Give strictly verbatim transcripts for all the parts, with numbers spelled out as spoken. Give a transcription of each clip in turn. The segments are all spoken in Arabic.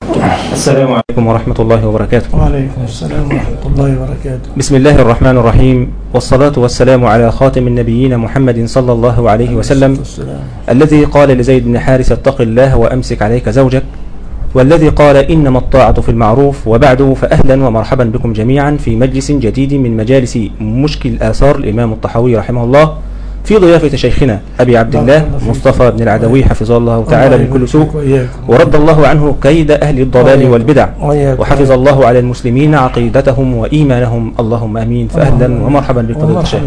السلام عليكم ورحمة الله وبركاته. وعليكم السلام ورحمة الله وبركاته. بسم الله الرحمن الرحيم، والصلاة والسلام على خاتم النبيين محمد صلى الله عليه وسلم، الذي قال لزيد بن حارثة اتق الله وأمسك عليك زوجك، والذي قال إنما الطاعة في المعروف. وبعد، فأهلا ومرحبا بكم جميعا في مجلس جديد من مجالس مشكل آثار الإمام الطحاوي رحمه الله، في ضيافة شيخنا أبي عبد الله مصطفى بن العدوي حفظه الله تعالى من كل سوء، ورد الله عنه كيد أهل الضلال والبدع، وحفظ الله على المسلمين عقيدتهم وإيمانهم، اللهم أمين. فأهلا ومرحبا بفضيلة الشيخ.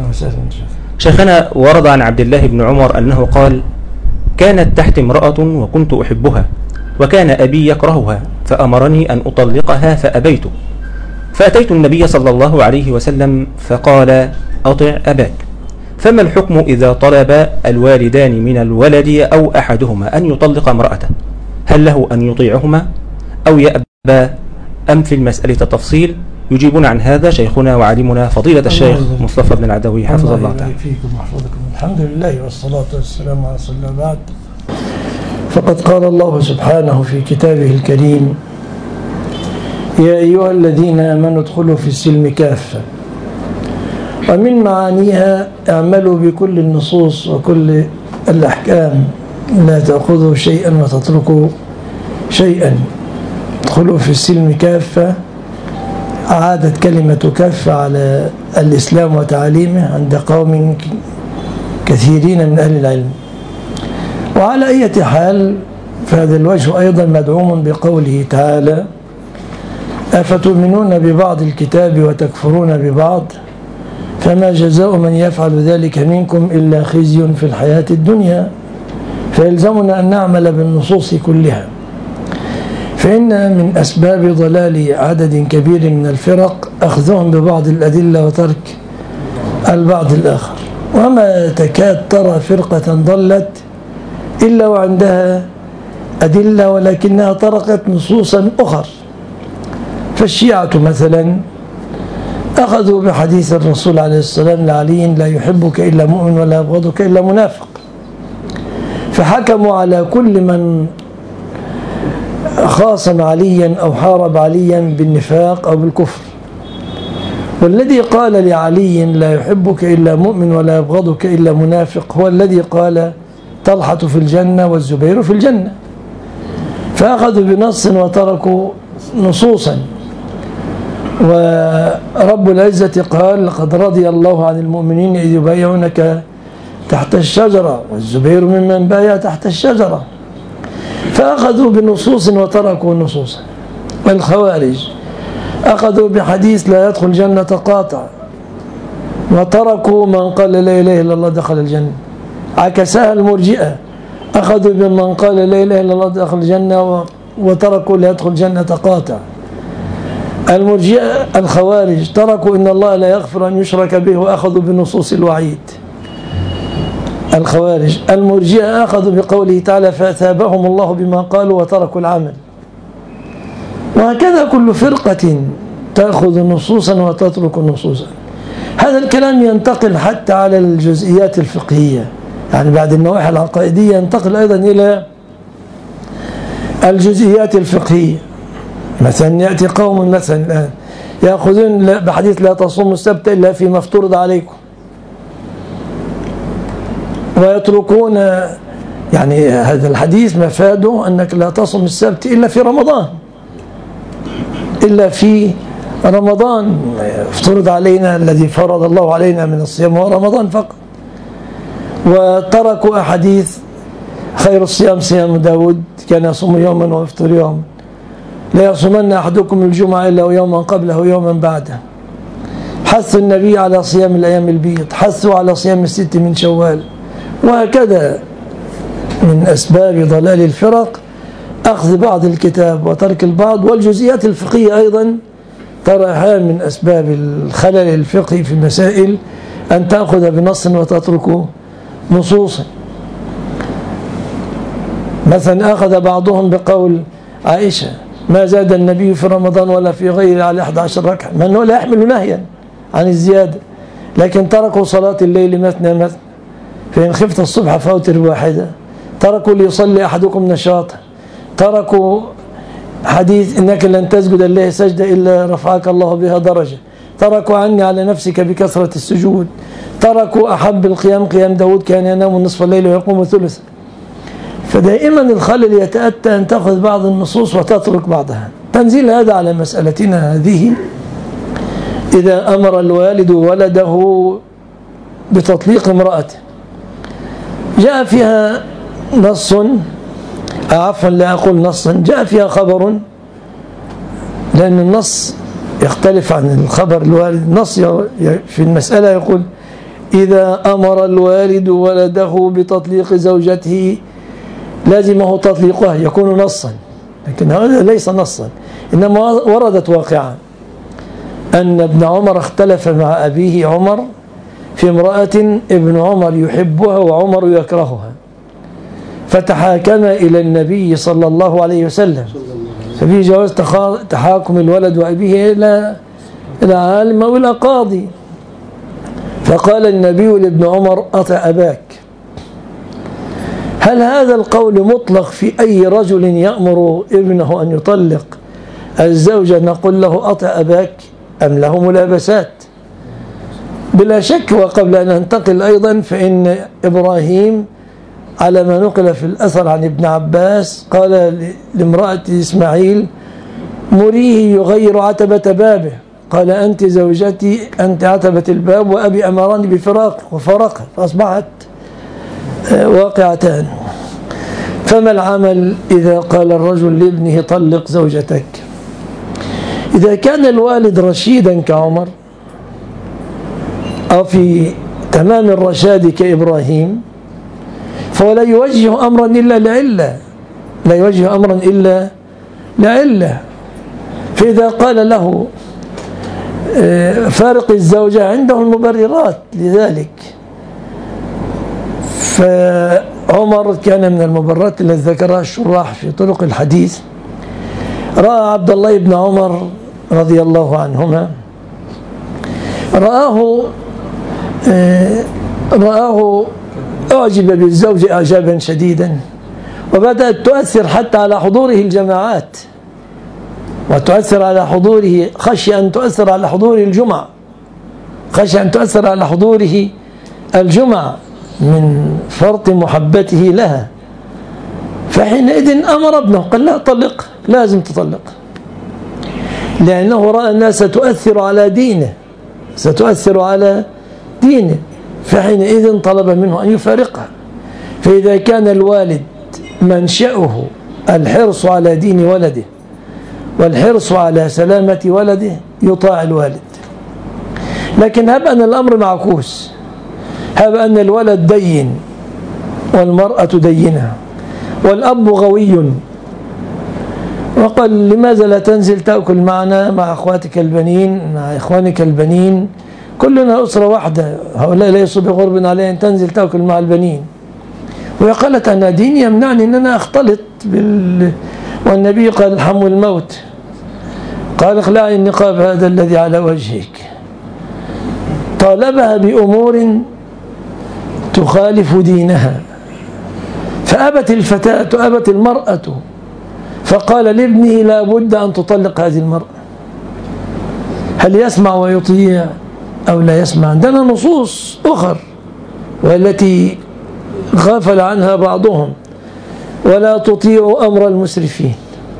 شيخنا ورد عن عبد الله بن عمر أنه قال: كانت تحت امرأة وكنت أحبها، وكان أبي يكرهها، فأمرني أن أطلقها فأبيت، فأتيت النبي صلى الله عليه وسلم فقال: أطع أباك. فما الحكم إذا طلب الوالدان من الولد أو أحدهما أن يطلق امرأته؟ هل له أن يطيعهما أو يأبى، أم في المسألة تفصيل؟ يجيبنا عن هذا شيخنا وعالمنا فضيلة الشيخ مصطفى بن العدوي حفظه الله تعالى. فيكم وحفظكم. الحمد لله والصلاة والسلام على رسول الله. بعد، فقد قال الله سبحانه في كتابه الكريم: يا أيها الذين آمنوا ادخلوا في السلم كافة. ومن معانيها: اعملوا بكل النصوص وكل الأحكام، لا تأخذوا شيئا وتتركوا شيئا. ادخلوا في السلم كافة، عادت كلمة كافة على الإسلام وتعاليمه عند قوم كثيرين من أهل العلم. وعلى أي حال، فهذا الوجه أيضا مدعوم بقوله تعالى: أفتؤمنون ببعض الكتاب وتكفرون ببعض، فما جزاء من يفعل ذلك منكم إلا خزي في الحياة الدنيا. فيلزمنا أن نعمل بالنصوص كلها، فإن من أسباب ضلال عدد كبير من الفرق أخذهم ببعض الأدلة وترك البعض الآخر. وما تكاد ترى فرقة ضلت إلا وعندها أدلة ولكنها طرقت نصوصا أخر. فالشيعة مثلا أخذوا بحديث الرسول عليه السلام لعلي: لا يحبك إلا مؤمن ولا يبغضك إلا منافق. فحكموا على كل من خاصم عليا أو حارب عليا بالنفاق أو بالكفر. والذي قال لعلي: لا يحبك إلا مؤمن ولا يبغضك إلا منافق، هو الذي قال طلحة في الجنة والزبير في الجنة. فأخذوا بنص وتركوا نصوصا. ورب العزة قال: لقد رضي الله عن المؤمنين إذ يبايعونك تحت الشجرة، والزبير ممن بايع تحت الشجرة. فأخذوا بنصوص وتركوا نصوصا. والخوارج أخذوا بحديث: لا يدخل الجنة قاطع، وتركوا من قال لا إله إلا الله دخل الجنة. عكسها المرجئة، أخذوا بمن قال لا إله إلا الله دخل الجنة، وتركوا لا يدخل الجنة قاطع. المرجئة الخوارج تركوا إن الله لا يغفر أن يشرك به، وأخذوا بنصوص الوعيد. الخوارج المرجئة أخذوا بقوله تعالى: فأثابهم الله بما قالوا وتركوا العمل. وهكذا كل فرقة تأخذ نصوصا وتترك نصوصا. هذا الكلام ينتقل حتى على الجزئيات الفقهية، يعني بعد النواحي العقائدية ينتقل أيضا إلى الجزئيات الفقهية. مثلا يأتي قوم مثلا الآن يأخذون بحديث: لا تصوموا السبت إلا فيما افترض عليكم، ويتركون يعني هذا الحديث مفاده أنك لا تصوم السبت إلا في رمضان، إلا في رمضان افترض علينا، الذي فرض الله علينا من الصيام هو رمضان فقط. وتركوا أحاديث: خير الصيام صيام داود كان يصوم يوما ويفطر يوما، لا يصومن أحدكم الجمعة إلا يوما قبله ويوما بعده. حث النبي على صيام الأيام البيض، حثوا على صيام الست من شوال. وهكذا من أسباب ضلال الفرق أخذ بعض الكتاب وترك البعض. والجزئيات الفقهية أيضا تراها من أسباب الخلل الفقهي في المسائل، أن تأخذ بنص وتترك نصوصا. مثلا أخذ بعضهم بقول عائشة: ما زاد النبي في رمضان ولا في غيره على أحد عشر ركعة، من هو لا يحمل نهيا عن الزيادة، لكن تركوا صلاة الليل مثنى مثنى، فإن خفت الصبح فأوتر واحدة. تركوا ليصلي أحدكم نشاطا، تركوا حديث إنك لن تسجد الله سجدة إلا رفعك الله بها درجة، تركوا عني على نفسك بكثرة السجود، تركوا أحب القيام قيام داود كان ينام نصف الليل ويقوم ثلثا. فدائما الخلل يتأتى أن تأخذ بعض النصوص وتترك بعضها. تنزيل هذا على مسألتنا هذه: إذا أمر الوالد ولده بتطليق امرأته جاء فيها نص، عفوا لا أقول نصا، جاء فيها خبر، لأن النص يختلف عن الخبر. الوالد النص في المسألة يقول: إذا أمر الوالد ولده بتطليق زوجته لازمه تطليقها، يكون نصا. لكن هذا ليس نصا، إنما وردت واقعا أن ابن عمر اختلف مع أبيه عمر في امرأة ابن عمر يحبها وعمر يكرهها، فتحاكم إلى النبي صلى الله عليه وسلم، ففي جواز تحاكم الولد وأبيه إلى إلى عالم أو إلى قاضي. فقال النبي لابن عمر: أطع أباك. هل هذا القول مطلق في أي رجل يأمر ابنه أن يطلق الزوجة نقول له أطع أباك، أم له ملابسات؟ بلا شك. وقبل أن ننتقل أيضا، فإن إبراهيم على ما نقل في الأثر عن ابن عباس قال لامرأة إسماعيل: مريه يغير عتبة بابه، قال: أنت زوجتي، أنت عتبة الباب، وأبي أمرني بفراق، وفرقها، فأصبحت واقعتان. فما العمل إذا قال الرجل لابنه: طلق زوجتك؟ إذا كان الوالد رشيدا كعمر أو في تمام الرشاد كإبراهيم، فلا يوجه أمرا إلا لعلة، لا يوجه أمرا إلا لعلة. فإذا قال له فارق الزوجة، عنده المبررات لذلك. فعمر كان من المبررات التي ذكرها الشراح في طرق الحديث: رأى عبد الله بن عمر رضي الله عنهما، رآه رآه أعجب بالزوج إعجابا شديدا، وبدأت تؤثر حتى على حضوره الجماعات، وتؤثر على حضوره، خشي أن تؤثر على حضوره الجمعة، خشي أن تؤثر على حضوره الجمعة من فرط محبته لها. فحينئذ أمر ابنه، قال: لا طلق، لازم تطلق، لأنه رأى أنها ستؤثر على دينه، ستؤثر على دينه. فحينئذ طلب منه أن يفارقها. فإذا كان الوالد منشأه الحرص على دين ولده والحرص على سلامة ولده يطاع الوالد. لكن هب أن الأمر معكوس، هب أن الولد دين والمرأة دينة والأب غوي، وقال: لماذا لا تنزل تأكل معنا مع أخواتك البنين، مع إخوانك البنين، كلنا أسرة واحدة، هؤلاء ليسوا بغرب علي أن تنزل تأكل مع البنين. وقالت: أنا ديني يمنعني أن أنا أختلط بال... والنبي قال: الحم الموت، قال: اخلعي النقاب هذا الذي على وجهك. طالبها بأمور تخالف دينها، فأبت الفتاة، أبت المرأة، فقال لابنه: لا بد أن تطلق هذه المرأة. هل يسمع ويطيع أو لا يسمع؟ عندنا نصوص أخر والتي غافل عنها بعضهم: ولا تطيعوا أمر المسرفين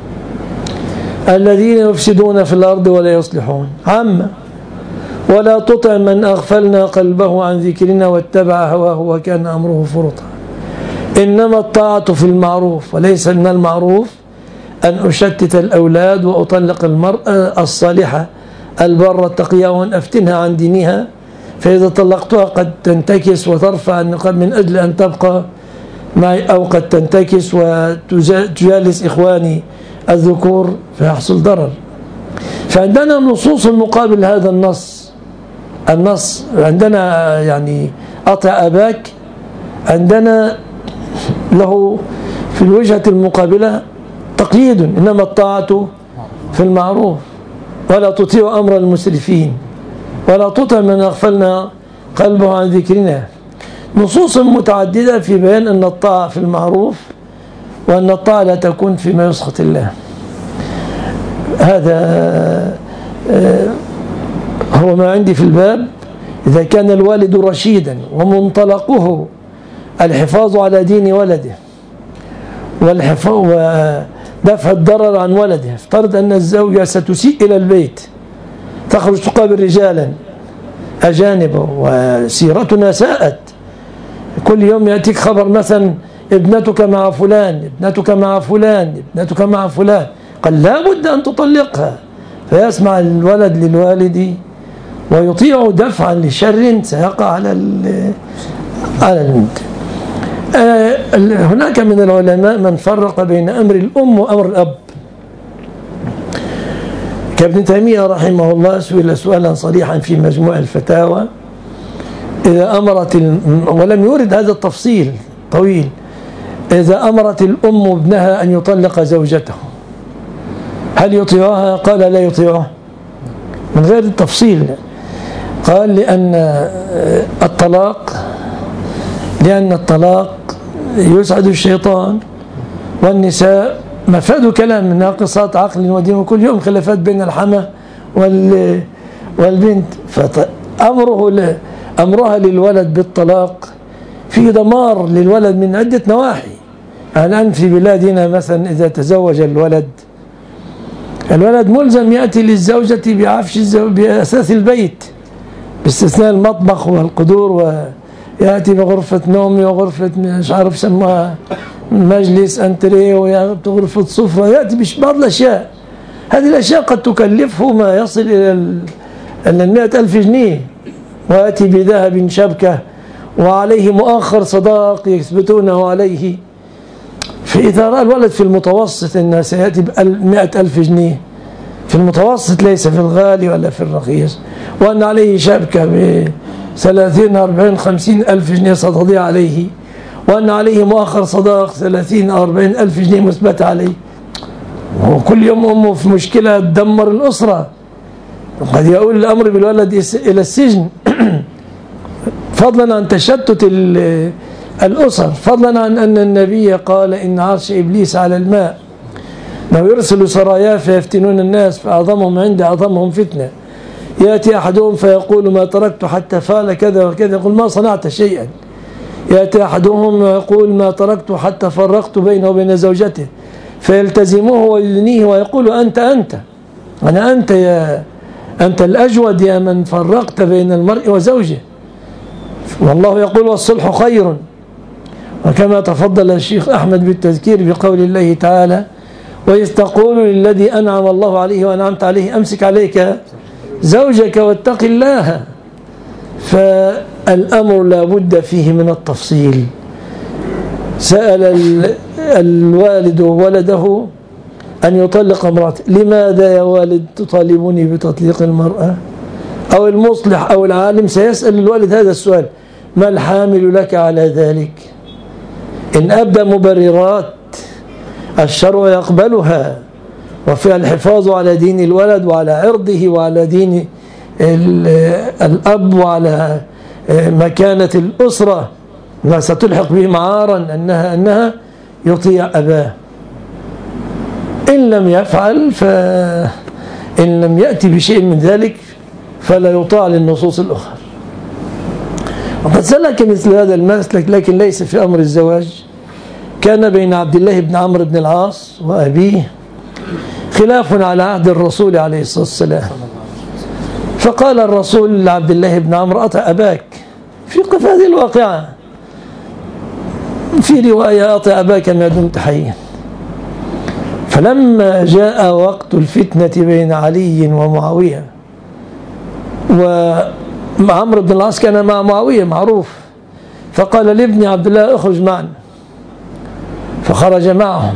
الذين يفسدون في الأرض ولا يصلحون، عامة. ولا تطع من أغفلنا قلبه عن ذكرنا واتبع هواه وكان أمره فرطا. إنما الطاعة في المعروف، وليس من المعروف أن أشتت الأولاد وأطلق المرأة الصالحة البرة التقية وأن أفتنها عن دينها، فإذا طلقتها قد تنتكس وترفع النقاب من أجل أن تبقى معي، أو قد تنتكس وتجالس إخواني الذكور فيحصل ضرر. فعندنا نصوص مقابل هذا النص. النص عندنا يعني أطع أباك، عندنا له في الوجهة المقابلة تقييد: إنما الطاعة في المعروف، ولا تطيع أمر المسرفين، ولا تطع من أغفلنا قلبه عن ذكرنا. نصوص متعددة في بيان أن الطاعة في المعروف، وأن الطاعة لا تكون فيما يسخط الله. هذا هو ما عندي في الباب. إذا كان الوالد رشيدا ومنطلقه الحفاظ على دين ولده والحفاظ ودفع الضرر عن ولده، افترض أن الزوجة ستسيء إلى البيت، تخرج تقابل رجالا أجانب وسيرتنا ساءت، كل يوم يأتيك خبر مثلا ابنتك مع فلان، ابنتك مع فلان، ابنتك مع فلان، قال لا بد أن تطلقها، فيسمع الولد للوالد ويطيع دفعا لشر سيقع على على البنت. آه هناك من العلماء من فرق بين أمر الأم وأمر الأب، كابن تيمية رحمه الله سئل سؤالا صريحا في مجموع الفتاوى، إذا أمرت ولم يورد هذا التفصيل طويل، إذا أمرت الأم ابنها أن يطلق زوجته هل يطيعها؟ قال لا يطيعها من غير التفصيل. قال لأن الطلاق لأن الطلاق يسعد الشيطان، والنساء مفاد كلام ناقصات عقل ودين، وكل يوم خلافات بين الحمى والبنت، فأمره أمرها للولد بالطلاق في دمار للولد من عدة نواحي. الآن في بلادنا مثلا إذا تزوج الولد الولد ملزم يأتي للزوجة بعفش بأساس البيت باستثناء المطبخ والقدور، ويأتي بغرفة نوم وغرفة مش عارف سموها مجلس أنتريه وغرفة صفرة، يأتي ببعض الأشياء. هذه الأشياء قد تكلفه ما يصل إلى المئة ألف جنيه، ويأتي بذهب شبكة وعليه مؤخر صداق يثبتونه عليه. فإذا رأى الولد في المتوسط أنه سيأتي بمئة ألف جنيه في المتوسط ليس في الغالي ولا في الرخيص، وأن عليه شبكة بثلاثين أربعين خمسين ألف جنيه ستضيع عليه، وأن عليه مؤخر صداق ثلاثين أربعين ألف جنيه مثبت عليه، وكل يوم أمه في مشكلة تدمر الأسرة، قد يؤول الأمر بالولد إلى السجن فضلا عن تشتت الأسر، فضلا عن أن النبي قال إن عرش إبليس على الماء، لو يرسل سراياه فيفتنون الناس فأعظمهم عند أعظمهم فتنة، يأتي أحدهم فيقول ما تركت حتى فعل كذا وكذا، يقول ما صنعت شيئا. يأتي أحدهم ويقول ما تركت حتى فرقت بينه وبين زوجته، فيلتزموه ويدنيه ويقول أنت أنت أنا أنت يا أنت الأجود يا من فرقت بين المرء وزوجه، والله يقول والصلح خير. وكما تفضل الشيخ أحمد بالتذكير بقول الله تعالى وإذ تقول للذي أنعم الله عليه وأنعمت عليه أمسك عليك زوجك واتق الله. فالأمر لا بد فيه من التفصيل. سأل الوالد ولده أن يطلق امرأته، لماذا يا والد تطالبني بتطليق المرأة؟ أو المصلح أو العالم سيسأل الوالد هذا السؤال، ما الحامل لك على ذلك؟ إن أبدى مبررات الشرع يقبلها، وفيها الحفاظ على دين الولد وعلى عرضه وعلى دين الأب وعلى مكانة الأسرة، ما ستلحق به معارا أنها أنها يطيع أباه. إن لم يفعل فإن لم يأتي بشيء من ذلك فلا يطاع للنصوص الأخرى. وقد سلك مثل هذا المسلك لكن ليس في أمر الزواج. كان بين عبد الله بن عمرو بن العاص وأبيه خلاف على عهد الرسول عليه الصلاة والسلام، فقال الرسول لعبد الله بن عمرو أطع أباك في هذه الواقعة، في رواية أطع أباك ما دمت حيا. فلما جاء وقت الفتنة بين علي ومعاوية، وعمرو بن العاص كان مع معاوية معروف، فقال لابن عبد الله اخرج معنا، فخرج معهم،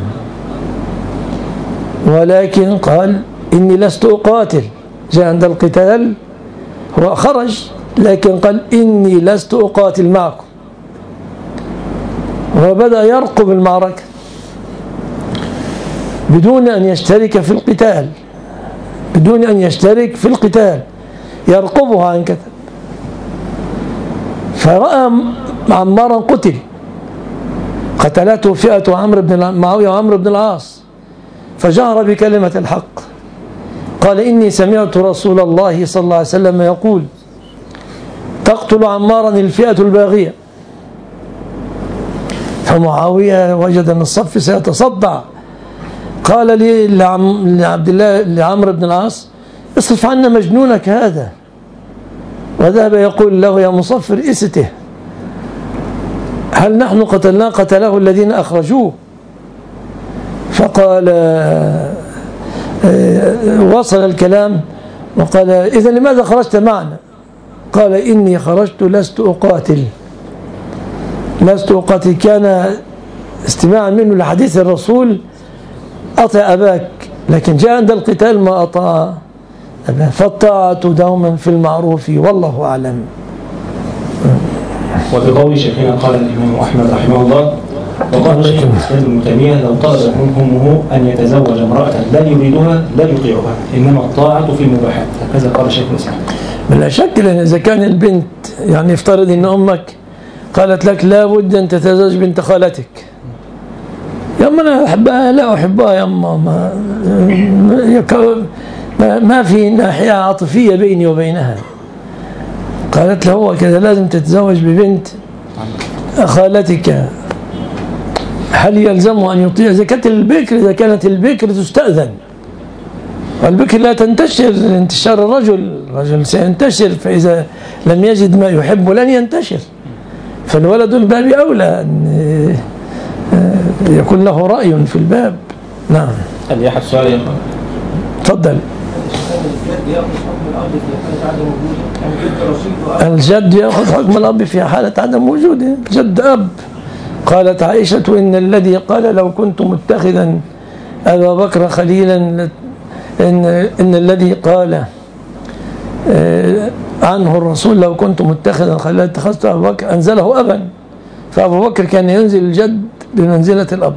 ولكن قال إني لست أقاتل. جاء عند القتال هو خرج لكن قال إني لست أقاتل معكم، وبدأ يرقب المعركة بدون أن يشترك في القتال بدون أن يشترك في القتال يرقبها عن كثب. فرأى عمارا قتل، قتلته فئة عمرو بن معاوية وعمرو بن العاص، فجهر بكلمة الحق قال إني سمعت رسول الله صلى الله عليه وسلم يقول تقتل عمارا الفئة الباغية. فمعاوية وجد أن الصف سيتصدع، قال لي لعبد الله لعمرو بن العاص اصرف عنا مجنونك هذا، وذهب يقول له يا مصفر استه، هل نحن قتلناه قتله الذين أخرجوه؟ فقال وصل الكلام وقال إذا لماذا خرجت معنا؟ قال إني خرجت لست أقاتل لست أقاتل كان استماعا منه لحديث الرسول أطع أباك، لكن جاء عند القتال ما أطاع أباه، فالطاعة دوما في المعروف والله أعلم. وبقول شيخنا قال الإمام أحمد رحمه الله وقال شيخ الإسلام ابن تيمية لو طلب أمه أن يتزوج امرأة لا يريدها لا يطيعها، إنما الطاعة في المباحات، هكذا قال شيخ الإسلام. بلا شك، لأن إذا كان البنت يعني افترض أن أمك قالت لك لا بد أن تتزوج بنت خالتك، يا أما أنا أحبها لا أحبها يا أما ما, ما, ما في ناحية عاطفية بيني وبينها، قالت له هو كذا لازم تتزوج ببنت خالتك، هل يلزمه أن يطيع؟ إذا كانت البكر إذا كانت البكر تستأذن، والبكر لا تنتشر انتشار الرجل، الرجل سينتشر، فإذا لم يجد ما يحب لن ينتشر، فالولد الباب أولى أن يكون له رأي في الباب. نعم. هل يحب سؤال يا أخوان؟ تفضل. الجد يأخذ حكم الأب في حالة عدم وجوده، جد أب. قالت عائشة إن الذي قال لو كنت متخذا أبا بكر خليلا إن, إن الذي قال عنه الرسول لو كنت متخذا خليلا اتخذت أبا بكر أنزله أبا، فأبو بكر كان ينزل الجد بمنزلة الأب.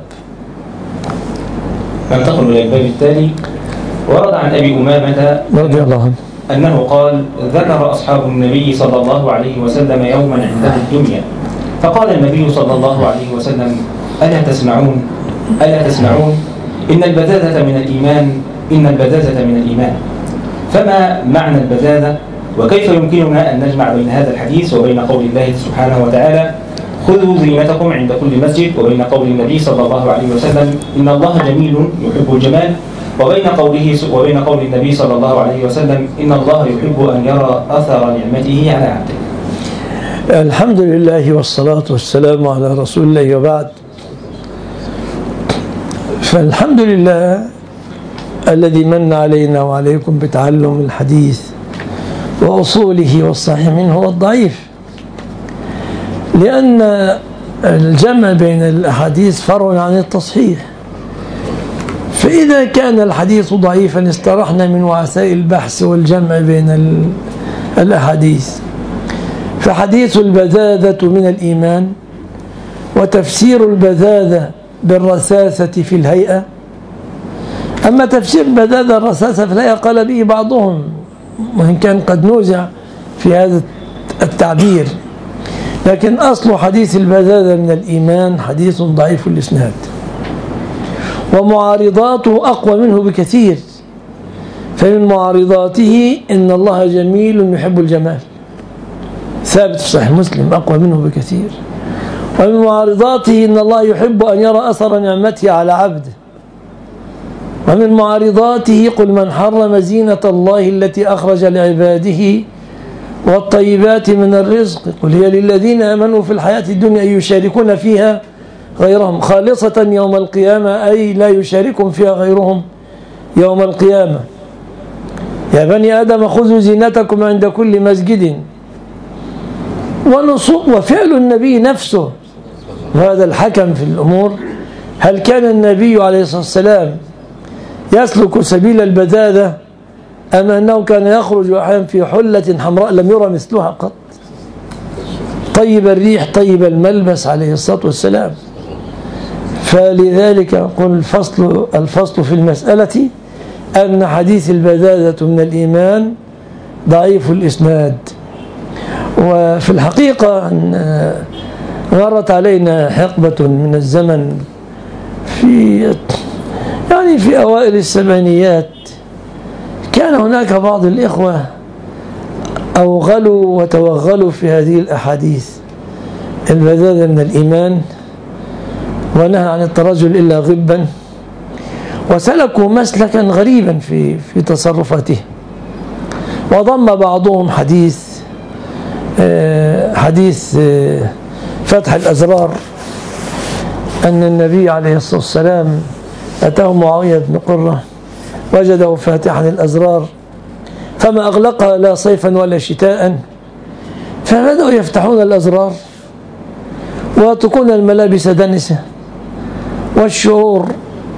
ننتقل إلى الباب التالي. ورد عن أبي أمامة رضي الله عنه أنه قال ذكر أصحاب النبي صلى الله عليه وسلم يوما عنده الدنيا، فقال النبي صلى الله عليه وسلم ألا تسمعون ألا تسمعون إن البذاذة من الإيمان إن البذاذة من الإيمان. فما معنى البذاذة؟ وكيف يمكننا أن نجمع بين هذا الحديث وبين قول الله سبحانه وتعالى خذوا زينتكم عند كل مسجد، وبين قول النبي صلى الله عليه وسلم إن الله جميل يحب الجمال، وبين قوله وبين قول النبي صلى الله عليه وسلم إن الله يحب أن يرى أثر نعمته على عبده. الحمد لله والصلاة والسلام على رسول الله، وبعد. فالحمد لله الذي من علينا وعليكم بتعلم الحديث وأصوله والصحيح منه والضعيف، لأن الجمع بين الأحاديث فرع عن التصحيح، فإذا كان الحديث ضعيفا استرحنا من وعثاء البحث والجمع بين الأحاديث. فحديث البذاذة من الإيمان، وتفسير البذاذة بالرثاثة في الهيئة. أما تفسير البذاذة الرثاثة في الهيئة قال به بعضهم، وإن كان قد نوزع في هذا التعبير، لكن أصل حديث البذاذة من الإيمان حديث ضعيف الإسناد، ومعارضاته أقوى منه بكثير. فمن معارضاته إن الله جميل يحب الجمال، ثابت في صحيح مسلم أقوى منه بكثير. ومن معارضاته إن الله يحب أن يرى أثر نعمته على عبده. ومن معارضاته قل من حرم زينة الله التي أخرج لعباده والطيبات من الرزق قل هي للذين آمنوا في الحياة الدنيا يشاركون فيها غيرهم خالصة يوم القيامة، أي لا يشاركهم فيها غيرهم يوم القيامة. يا بني آدم خذوا زينتكم عند كل مسجد. وفعل النبي نفسه، وهذا الحكم في الأمور، هل كان النبي عليه الصلاة والسلام يسلك سبيل البذاذة أم أنه كان يخرج أحيانا في حلة حمراء لم يرى مثلها قط، طيب الريح طيب الملبس عليه الصلاة والسلام؟ فلذلك قل الفصل, الفصل في المسألة أن حديث البذاذة من الإيمان ضعيف الإسناد. وفي الحقيقة أن مرت علينا حقبة من الزمن في يعني في أوائل السبعينيات كان هناك بعض الإخوة أوغلوا وتوغلوا في هذه الأحاديث: البذاذة من الإيمان، ونهى عن الترجل إلا غبا، وسلكوا مسلكا غريبا في في تصرفاته. وضم بعضهم حديث حديث فتح الأزرار، أن النبي عليه الصلاة والسلام أتاه معاوية بن قرة وجده فاتحا الأزرار فما أغلقها لا صيفا ولا شتاء، فبدأوا يفتحون الأزرار ويتركون الملابس دنسة والشعور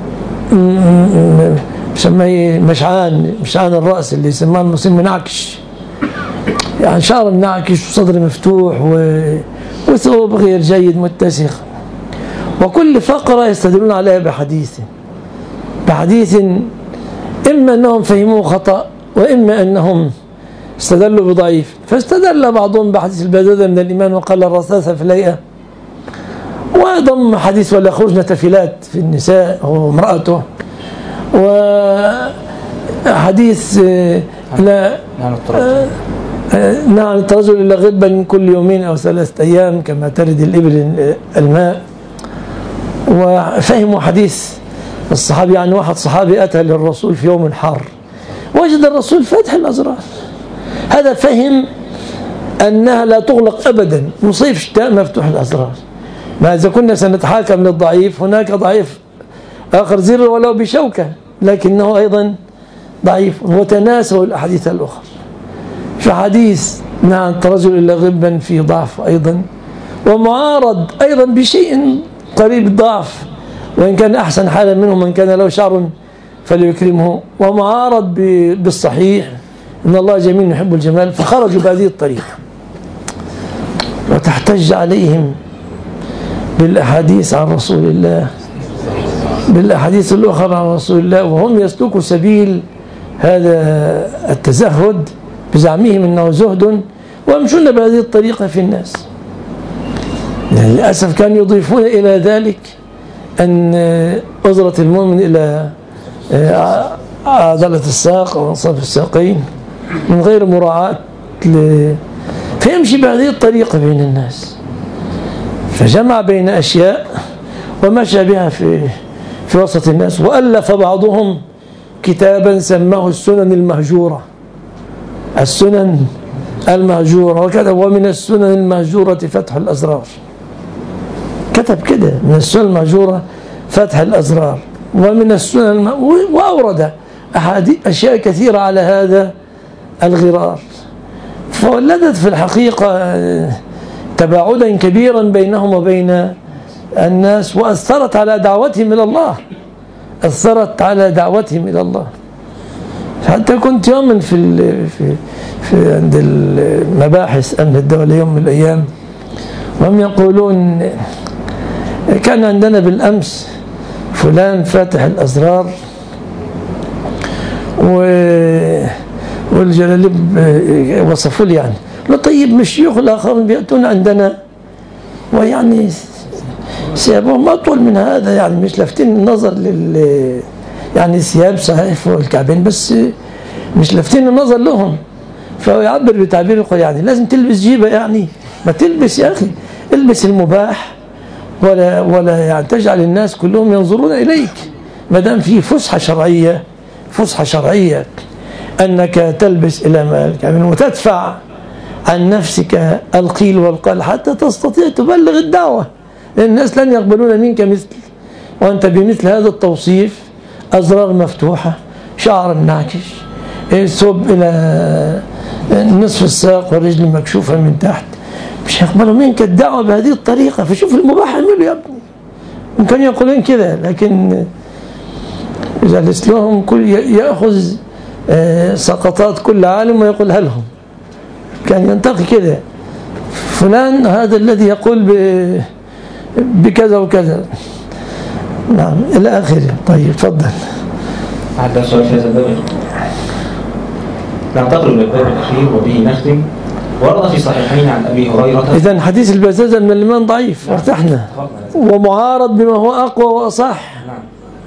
يسميه مشعان مشعان الرأس اللي يسماه المسلم منعكش، يعني شعر منعكش وصدر مفتوح وثوب غير جيد متسخ. وكل فقرة يستدلون عليها بحديث بحديث إما أنهم فهموه خطأ وإما أنهم استدلوا بضعيف. فاستدل بعضهم بحديث البذاذة من الإيمان وقال الرصاصة في الهيئة، وضم حديث ولا خرجن تفلات في النساء هو امرأته، وحديث لا نعم الترجل إلا غبا كل يومين أو ثلاثة أيام كما ترد الإبل الماء. وفهموا حديث الصحابي، يعني واحد صحابي أتى للرسول في يوم حار وجد الرسول فاتح الأزرار، هذا فهم أنها لا تغلق أبدا، مصيف شتاء مفتوح الأزرار. ما إذا كنا سنتحاكم للضعيف، هناك ضعيف آخر زر ولو بشوكة لكنه أيضا ضعيف. وتناسوا الأحاديث الأخرى، فحديث نعم الترجل إلا غبا في ضعف أيضا، ومعارض أيضا بشيء قريب الضعف وإن كان أحسن حالا منه من كان له شعر فليكرمه، ومعارض بالصحيح إن الله جميل يحب الجمال. فخرجوا بهذه الطريقة وتحتج عليهم بالأحاديث عن رسول الله بالأحاديث الأخرى عن رسول الله، وهم يسلكوا سبيل هذا التزهد بزعمهم أنه زهد ويمشون بهذه الطريقة في الناس. يعني للأسف كانوا يضيفون إلى ذلك أن أزرة المؤمن إلى عضلة الساق أو أنصاف الساقين من غير مراعاة ل... فيمشي بهذه الطريقة بين الناس، فجمع بين أشياء ومشى بها في في وسط الناس. وألف بعضهم كتابا سماه السنن المهجورة السنن المهجورة وكتب ومن السنن المهجورة فتح الأزرار، كتب كده من السنن المهجورة فتح الأزرار ومن السنن الم... وأورد أحاديث أشياء كثيرة على هذا الغرار، فولدت في الحقيقة تباعدا كبيرا بينهم وبين الناس، وأثرت على دعوتهم إلى الله أثرت على دعوتهم إلى الله. حتى كنت يوما في في في عند المباحث أمن الدولة يوم من الأيام وهم يقولون كان عندنا بالأمس فلان فاتح الأزرار والجلاليب وصفوا لي يعني طيب مش شيوخ الآخرين بيأتون عندنا ويعني ثيابهم أطول من هذا، يعني مش لافتين النظر لل يعني ثياب صحيح فوق الكعبين بس مش لافتين النظر لهم. فهو يعبر بتعبير يقول يعني لازم تلبس جيبة، يعني ما تلبس يا أخي البس المباح ولا ولا يعني تجعل الناس كلهم ينظرون إليك ما دام في فسحة شرعية فسحة شرعية أنك تلبس إلى ما الكعبين وتدفع عن نفسك القيل والقال حتى تستطيع تبلغ الدعوة، لأن الناس لن يقبلون منك مثل وأنت بمثل هذا التوصيف، أزرار مفتوحة، شعر منعكش، ثوب إلى نصف الساق والرجل مكشوفة من تحت، مش يقبلوا منك الدعوة بهذه الطريقة. فشوف المباح اعمله يا ابني، ممكن يقولون كذا لكن يجلس لهم كل يأخذ سقطات كل عالم ويقولها لهم، كان ينتقي كذا فلان هذا الذي يقول بكذا وكذا نعم إلى آخره. طيب تفضل. حتى السؤال في هذا الباب ننتقل إلى الباب الأخير وبه نختم. ورد في صحيحين عن أبي هريرة إذن حديث البزازة من الإيمان ضعيف ارتحنا ومعارض بما هو أقوى وأصح.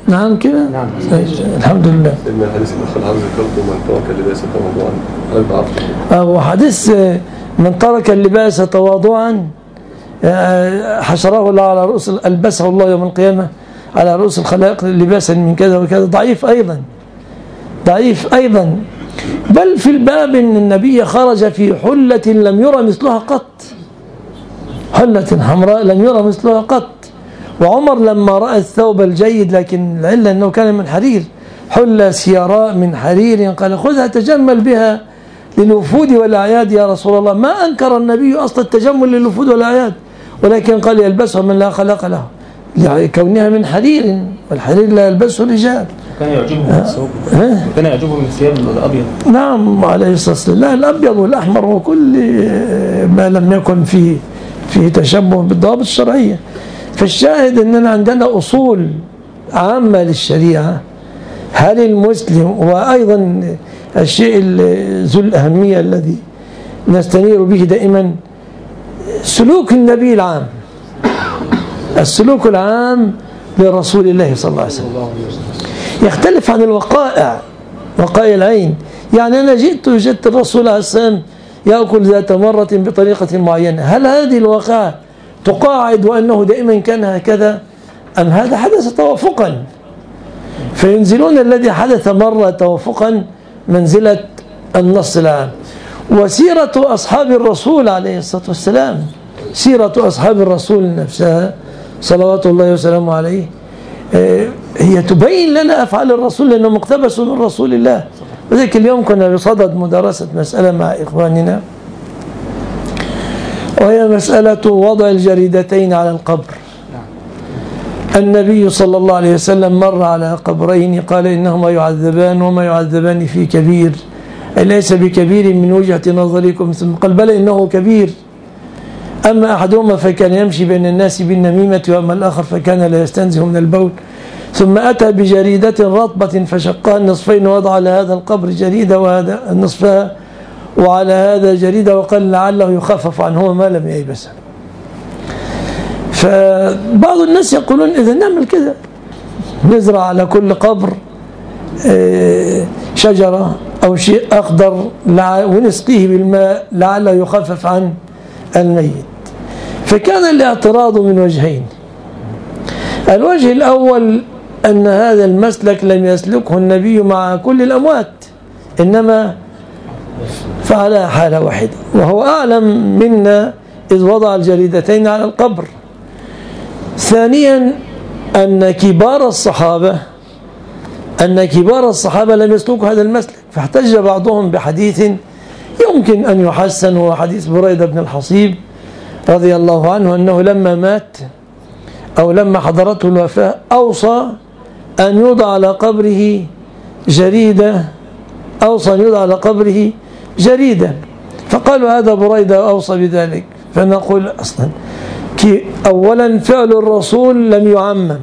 نعم كده. نعم. الحمد لله. إن الحديث الأخ العرض ذكرته من ترك اللباس تواضعا هل بعرفه؟ هو حديث من ترك اللباس تواضعا حشره الله على رؤوس ألبسه الله يوم القيامة على رؤوس الخلائق لباسا من كذا وكذا، ضعيف أيضا ضعيف أيضا. بل في الباب أن النبي خرج في حلة لم يرى مثلها قط، حلة حمراء لم يرى مثلها قط. وعمر لما رأى الثوب الجيد، لكن العلة أنه كان من حرير، حلة سيراء من حرير، قال خذها تجمل بها للوفود والأعياد يا رسول الله. ما أنكر النبي أصل التجمل للوفود والأعياد، ولكن قال يلبسها من لا خلق له لكونها من حرير، والحرير لا يلبسه الرجال. كان يعجبه من الثوب، كان يعجبه من الثياب الأبيض. نعم عليه الصلاة والسلام. لا، الأبيض والأحمر وكل ما لم يكن فيه فيه تشبه بالضوابط الشرعية. فالشاهد أننا عندنا أصول عامة للشريعة. هل المسلم، وأيضا الشيء ذو الأهمية الذي نستنير به دائما، سلوك النبي العام، السلوك العام لرسول الله صلى الله عليه وسلم يختلف عن الوقائع، وقائع العين. يعني أنا جئت وجدت الرسول عليه السلام يأكل ذات مرة بطريقة معينة، هل هذه الواقعة تقاعد وأنه دائما كان هكذا، أم هذا حدث توافقا؟ فينزلون الذي حدث مرة توافقا منزلة النص العام. وسيرة أصحاب الرسول عليه الصلاة والسلام، سيرة أصحاب الرسول نفسها صلوات الله وسلامه عليه، هي تبين لنا أفعال الرسول لأنه مقتبس من رسول الله. وذلك اليوم كنا بصدد مدرسة مسألة مع إخواننا، وهي مسألة وضع الجريدتين على القبر. النبي صلى الله عليه وسلم مر على قبرين قال إنهما يعذبان وما يعذبان في كبير، أليس بكبير من وجهة نظركم؟ ثم قال بلى إنه كبير. أما أحدهما فكان يمشي بين الناس بالنميمة، وأما الآخر فكان لا يستنزه من البول. ثم أتى بجريدة رطبة فشقها النصفين ووضع على هذا القبر جريدة وهذا النصفها وعلى هذا جريدة، وقال لعله يخفف عنه ما لم ييبسه. فبعض الناس يقولون إذا نعمل كده، نزرع على كل قبر شجرة أو شيء أخضر ونسقيه بالماء لعله يخفف عن الميت. فكان الاعتراض من وجهين. الوجه الأول أن هذا المسلك لم يسلكه النبي مع كل الأموات، إنما فعلها حالة واحدة، وهو أعلم منا إذ وضع الجريدتين على القبر. ثانيا أن كبار الصحابة أن كبار الصحابة لم يسلكوا هذا المسلك، فاحتج بعضهم بحديث يمكن أن يحسن، هو حديث بريدة بن الحصيب رضي الله عنه أنه لما مات أو لما حضرته الوفاة أوصى أن يوضع على قبره جريدة أوصى أن يوضع على قبره جريدة. فقالوا هذا بريدة أوصى بذلك. فنقول أصلا أولا فعل الرسول لم يعمم.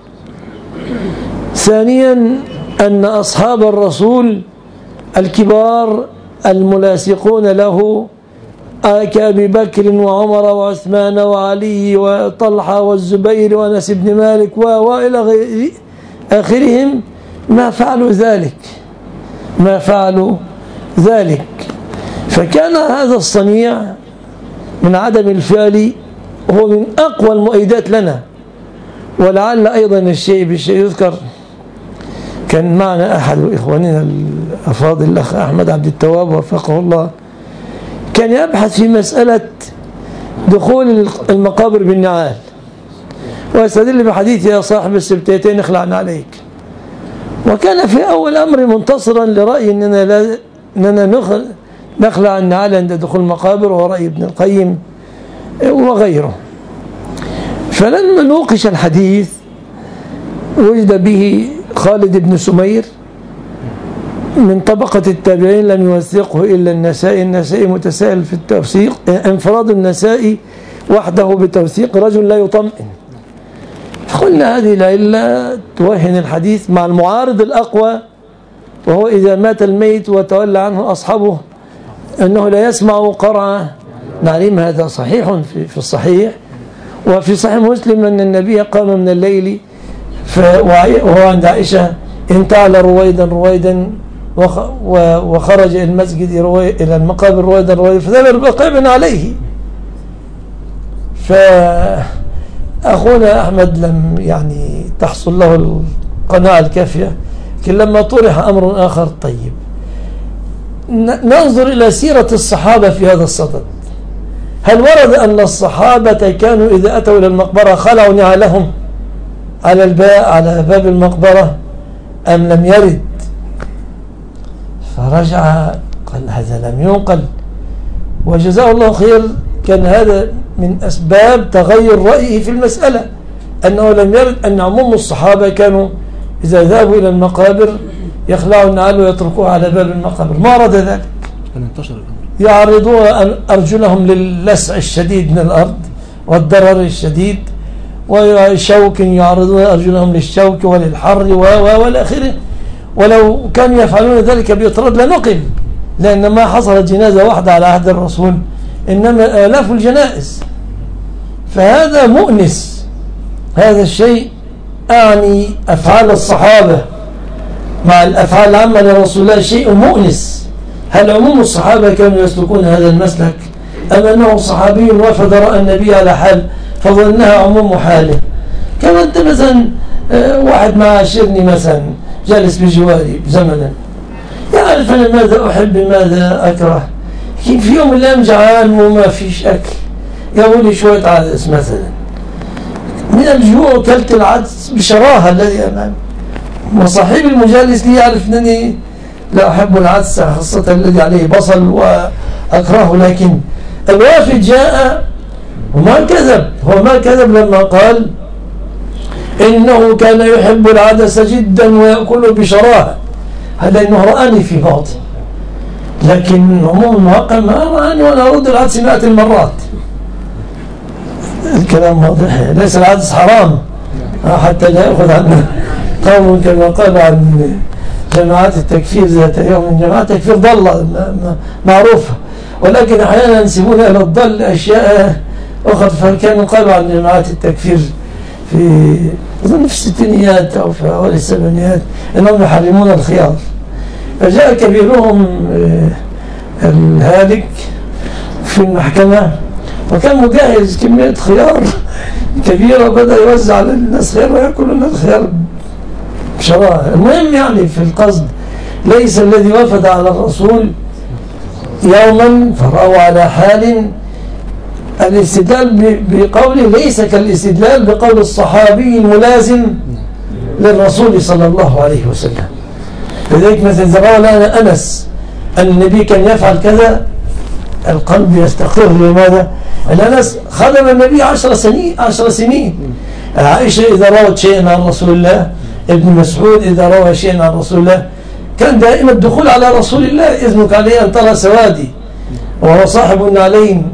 ثانيا أن أصحاب الرسول الكبار الملاصقون له كأبي بكر وعمر وعثمان وعلي وطلحة والزبير وأنس بن مالك وإلى آخرهم ما فعلوا ذلك ما فعلوا ذلك فكان هذا الصنيع من عدم الفعل هو من أقوى المؤيدات لنا. ولعل أيضا الشيء بالشيء يذكر، كان معنا أحد إخواننا الأفاضل الأخ أحمد عبد التواب وفقه الله، كان يبحث في مسألة دخول المقابر بالنعال، ويستدل بحديث يا صاحب السبتيتين اخلعن عليك. وكان في أول أمر منتصرا لرأي أننا, لا أننا نخلع النعال عند دخول المقابر، وهو رأي ابن القيم وغيره. فلما نوقش الحديث وجد به خالد بن سمير من طبقة التابعين لم يوثقه إلا النسائي. النسائي متسائل في التوثيق، انفراد النسائي وحده بتوثيق رجل لا يطمئن. فقلنا هذه العلة توهن الحديث مع المعارض الأقوى، وهو إذا مات الميت وتولى عنه أصحابه أنه لا يسمع قرعة نعلم. هذا صحيح في الصحيح، وفي صحيح مسلم أن النبي قام من الليل وهو عند عائشة انتعل رويدا رويدا وخرج إلى المسجد إلى المقابر رويدا رويدا فذهب بقيب عليه. فأخونا أحمد لم يعني تحصل له القناعة الكافية، لكن لما طرح أمر آخر طيب ننظر إلى سيرة الصحابة في هذا الصدد. هل ورد أن الصحابة كانوا إذا أتوا إلى المقبرة خلعوا نعالهم على الباب على باب المقبرة أم لم يرد؟ فرجع قال هذا لم ينقل، وجزاه الله خير، كان هذا من أسباب تغير رأيه في المسألة، أنه لم يرد أن عموم الصحابة كانوا إذا ذهبوا إلى المقابر يخلعوا النعال ويتركوها على باب المقابر، ما ورد ذلك. يعرضون أرجلهم لللسع الشديد من الأرض والضرر الشديد، وشوك يعرضون أرجلهم للشوك وللحر والآخره. ولو كانوا يفعلون ذلك بإطراد لنقل، لأن ما حصل جنازة واحدة على عهد الرسول، إنما آلاف الجنائز. فهذا مؤنس، هذا الشيء أعني أفعال الصحابة مع الأفعال العامة لرسول الله شيء مؤنس. هل عموم الصحابة كانوا يسلكون هذا المسلك، أم أنه صحابي وفد رأى النبي على حال فظنها عموم حاله؟ كما أنت مثلا واحد مع شرني مثلا جالس بجواري زمنا، يعرف أنا ماذا أحب ماذا أكره، لكن في يوم من الأيام جعان وما فيش أكل، يقول لي شوية عدس مثلا، من الجوع كلت العدس بشراهة الذي أمامي، وصاحب المجالس لي يعرف أنني لا أحب العدس خاصة الذي عليه بصل وأكرهه، لكن الوافد جاء وما كذب، هو ما كذب لما قال إنه كان يحب العدس جدا ويأكله بشراهة، هذا إنه رآني في باطن، لكن عموم المواقع ما رآني وأنا أرد العدس مئة المرات. الكلام واضح، ليس العدس حرام حتى لا يأخذ عنه قوم كما قال عن جماعات التكفير ذات يوم، جماعات التكفير ضالة معروفة، ولكن أحيانا ينسبون إلى الضل أشياء أخرى. فكانوا قالوا عن جماعات التكفير في أظن في الستينيات أو في أول السبعينيات أنهم يحرمون الخيار، فجاء كبيرهم الهالك في المحكمة وكان مجهز كمية خيار كبيرة، بدأ يوزع على الناس خيار ويأكلون الخيار بشراهة. المهم يعني في القصد ليس الذي وفد على الرسول يوما فرأوا على حال الاستدلال بقوله ليس كالاستدلال بقول الصحابي الملازم للرسول صلى الله عليه وسلم. لذلك مثلا روى لنا أنس أن النبي كان يفعل كذا، القلب يستقر. لماذا؟ أنس خدم النبي عشر سنين عشر سنين عائشة إذا روت شيئا عن رسول الله، ابن مسعود إذا روى شيئا عن رسول الله، كان دائما الدخول على رسول الله، إذنك عليه أن ترى سوادي، وهو صاحب النعلين.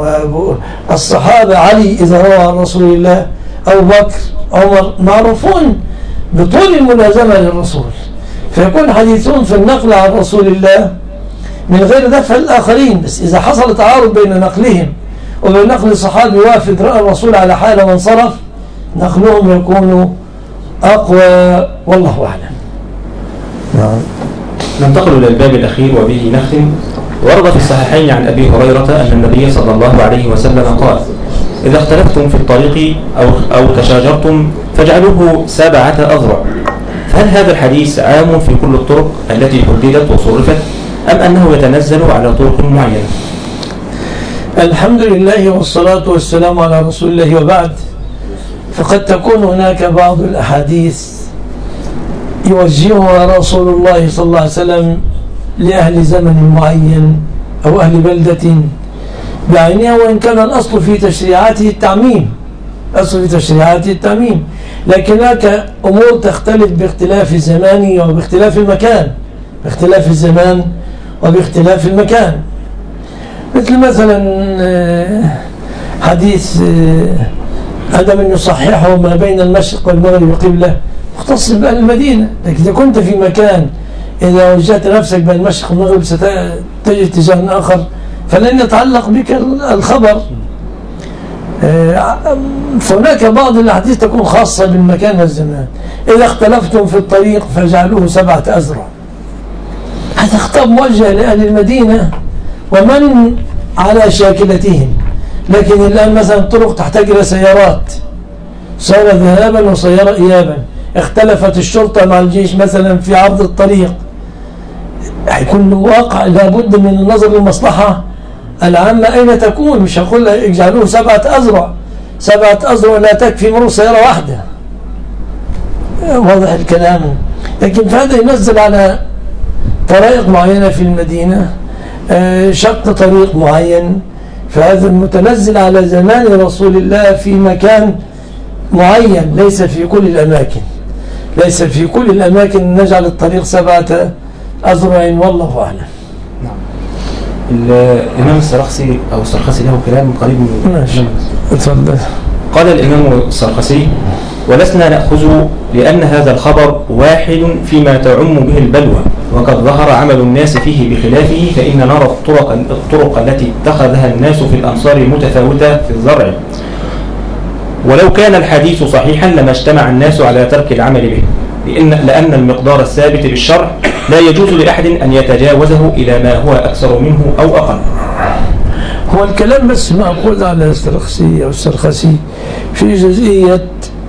والصحابة علي إذا روى عن رسول الله، أبو بكر، عمر، معروفون بطول الملازمة للرسول، فيكون حديثهم في النقل عن رسول الله من غير دفع الآخرين. بس إذا حصل تعارض بين نقلهم وبين نقل صحابي وافد رأى الرسول على حاله وانصرف، نقلهم يكون أقوى، والله أعلم. نعم. ننتقل إلى الباب الأخير وبه نختم. ورد في الصحيحين عن أبي هريرة أن النبي صلى الله عليه وسلم قال: إذا اختلفتم في الطريق أو, أو تشاجرتم فاجعلوه سبعة أذرع. فهل هذا الحديث عام في كل الطرق التي حددت وصرفت، أم أنه يتنزل على طرق معينة؟ الحمد لله والصلاة والسلام على رسول الله، وبعد، فقد تكون هناك بعض الأحاديث يوجهها رسول الله صلى الله عليه وسلم لأهل زمن معين أو أهل بلدة بعينها، وإن كان الأصل في تشريعاته التعميم، أصل في تشريعاته التعميم، لكن هناك أمور تختلف باختلاف الزمان وباختلاف المكان، باختلاف الزمان وباختلاف المكان. مثل مثلا حديث عدم أن يصححه ما بين المشرق والمغرب قبلة مختص بأهل المدينة، لكن إذا كنت في مكان إذا وجدت نفسك بين المشرق والمغرب ستجد اتجاه آخر فلن يتعلق بك الخبر. فهناك بعض الأحاديث تكون خاصة بالمكان والزمان. إذا اختلفتم في الطريق فاجعلوه سبعة أذرع. هذا خطاب موجه لأهل المدينة ومن على شاكلتهم. لكن الآن مثلا الطرق تحتاج إلى سيارات، سيارة ذهابا وسيارة إيابا، اختلفت الشرطة مع الجيش مثلا في عرض الطريق، هيكون واقع لابد من النظر للمصلحة العامة أين تكون. مش هقول اجعلوه سبعة أذرع، سبعة أذرع لا تكفي مرور سيارة واحدة، واضح الكلام. لكن فهذا ينزل على طرائق معينة في المدينة، شق طريق معين، فهذا المتنزل على زمان رسول الله في مكان معين، ليس في كل الأماكن، ليس في كل الأماكن نجعل الطريق سبعة أذرع والله أعلم. الإمام السرخسي أو السرخسي له كلام قريب من ماشي. اتفضل. قال الإمام السرخسي: ولسنا نأخذ لأن هذا الخبر واحد فيما تعم به البلوى، وقد ظهر عمل الناس فيه بخلافه، فإن نرى الطرق, الطرق التي اتخذها الناس في الأمصار متفاوتة في الزرع، ولو كان الحديث صحيحا لما اجتمع الناس على ترك العمل به، لأن, لأن المقدار الثابت بالشرع لا يجوز لأحد أن يتجاوزه إلى ما هو أكثر منه أو أقل. هو الكلام بس مأخوذ على السرخسي أو السرخسي في جزئية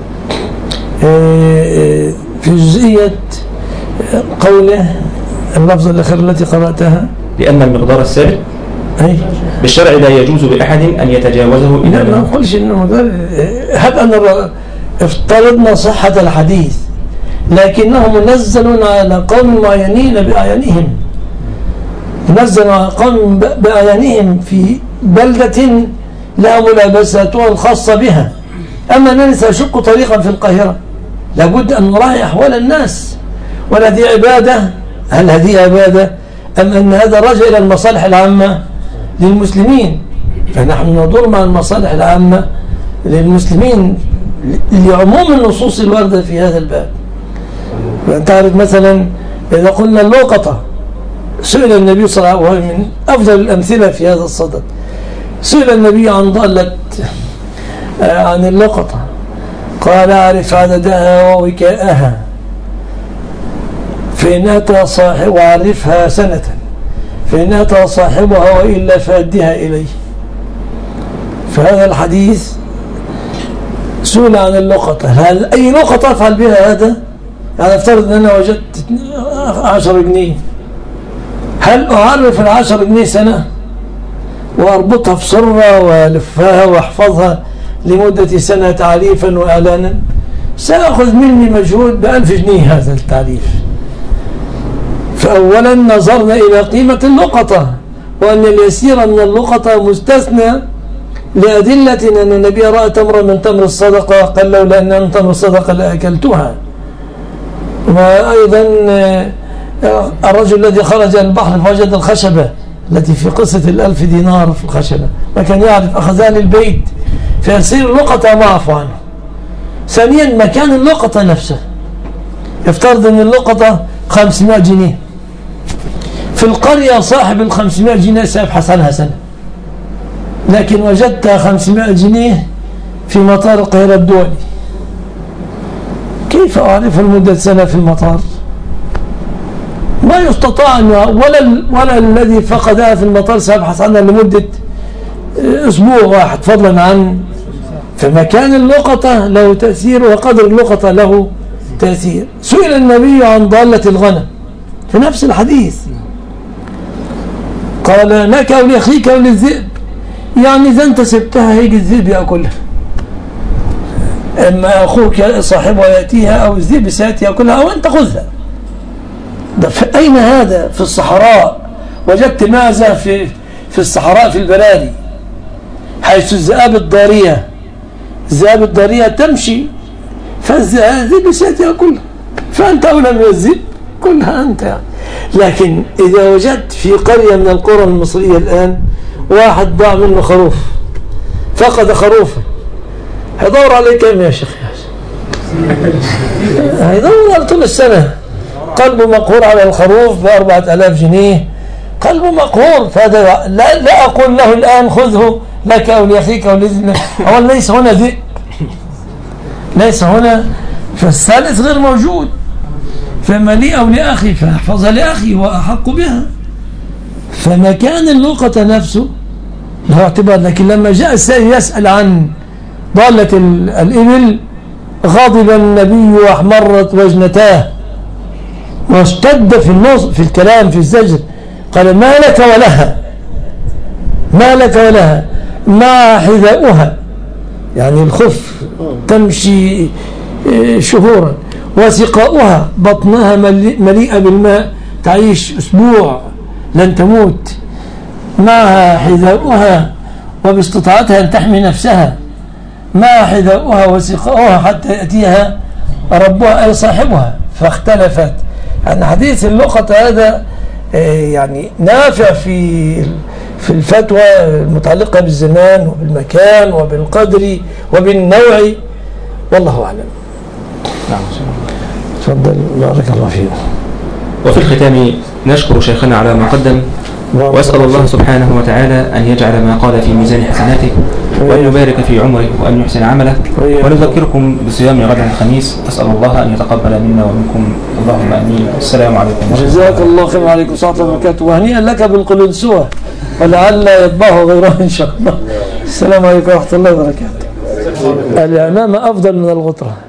في جزئية قوله اللفظة الأخيرة التي قرأتها، لأن المقدار الثابت بالشرع لا يجوز لأحد أن يتجاوزه إلى ما ما نقولش إنه هب أن افترضنا صحة الحديث، لكنه منزل على قوم معينين بأعيانهم، منزل على قوم بأعيانهم في بلدة لها ملابساتها الخاصة بها. أما أنني سأشق طريقا في القاهرة لابد أن نراعي أحوال الناس، وهذه عبادة، هل هذه عبادة أم أن هذا رجع إلى المصالح العامة للمسلمين؟ فنحن ندور مع المصالح العامة للمسلمين لعموم النصوص الواردة في هذا الباب. تعرف مثلا إذا قلنا اللقطة، سئل النبي صلى الله عليه وسلم من أفضل الأمثلة في هذا الصدد، سئل النبي عن ضالة عن اللقطة، قال: أعرف عددها ووكاءها فإن أتى صاحب وعرفها سنة فإن أتى صاحبها وإلا فأدها إليه. فهذا الحديث سئل عن اللقطة، هل أي لقطة أفعل بها هذا؟ يعني افترض أن أنا وجدت عشر جنيه، هل أعرف العشر جنيه سنة وأربطها في صرة وألفها وأحفظها لمدة سنة تعريفا وإعلانا؟ سأخذ مني مجهود بألف جنيه هذا التعريف. فأولا نظرنا إلى قيمة اللقطة، وأن اليسير من اللقطة مستثنى لأدلة أن النبي رأى تمر من تمر الصدقة قال: لولا أن من تمر الصدقة لأكلتها. وأيضا الرجل الذي خرج البحر فوجد الخشبة التي في قصة الألف دينار في الخشبة، وكان يعرف أخذها للبيت، فيصير اللقطة معفو عنه. ثانيا مكان اللقطة نفسه، يفترض أن اللقطة خمسمائة جنيه، في القرية صاحب الخمسمائة جنيه سيبحث عنها سنة، لكن وجدتها خمسمائة جنيه في مطار القاهرة الدولي، كيف أعرف لمدة سنة في المطار؟ ما يستطاع أن ولا, ولا الذي فقدها في المطار سيبحث عنها لمدة أسبوع واحد، فضلا عن فمكان اللقطة له تأثير وقدر اللقطة له تأثير. سئل النبي عن ضالة الغنم في نفس الحديث، قال: لك أو لأخيك أو للذئب، يعني إذا أنت سبتها هيجي الذئب يأكلها، أما أخوك صاحبها يأتيها أو الذئب سيأتي يأكلها أو أنت خذها. ده في أين هذا؟ في الصحراء. وجدت ماذا في في الصحراء في البراري، حيث الذئاب الضارية، الذئاب الضارية تمشي، فالذئب سيأتي يأكلها، فأنت أولى من الذئب، كلها أنت. لكن إذا وجدت في قرية من القرى المصرية الآن واحد ضاع منه خروف، فقد خروفه، هيدور عليه كم يا شيخ؟ هيدور على طول السنة، قلبه مقهور على الخروف بأربعة آلاف جنيه، قلبه مقهور. فهذا لا, لا أقول له الآن خذه لك أو لأخيك أو لذ... أولا ليس هنا ذئب، ليس هنا، فالثالث غير موجود. فما لي أو لأخي فاحفظها لأخي وأحق بها. فمكان اللقطة نفسه له اعتبار. لكن لما جاء السائل يسأل عن ضالة الإبل غضب النبي واحمرت وجنتاه واشتد في النص في الكلام في الزجر، قال ما لك ولها، ما لك ولها، ما حذاؤها يعني الخف تمشي شهورا، وسقاؤها بطنها مليئة بالماء تعيش أسبوع لن تموت، معها حذاؤها وباستطاعتها أن تحمي نفسها، معها حذاؤها وسقاؤها حتى يأتيها ربها أي صاحبها. فاختلفت. يعني حديث اللقطة هذا يعني نافع في في الفتوى المتعلقة بالزمان وبالمكان وبالقدر وبالنوع، والله أعلم. نعم. تفضل بارك الله فيك. وفي الختام نشكر شيخنا على ما قدم، وأسأل الله سبحانه وتعالى أن يجعل ما قال في ميزان حسناته، وأن يبارك في عمره، وأن يحسن عمله. ونذكركم بصيام غدا الخميس، أسأل الله أن يتقبل منا ومنكم، اللهم آمين. السلام عليكم. جزاك الله خير. وعليكم السلام ورحمة الله وبركاته. وهنيئا لك بالقلنسوة، ولعل يطبعه غيره إن شاء الله. السلام عليكم ورحمة الله وبركاته. العمامة أفضل من الغطرة.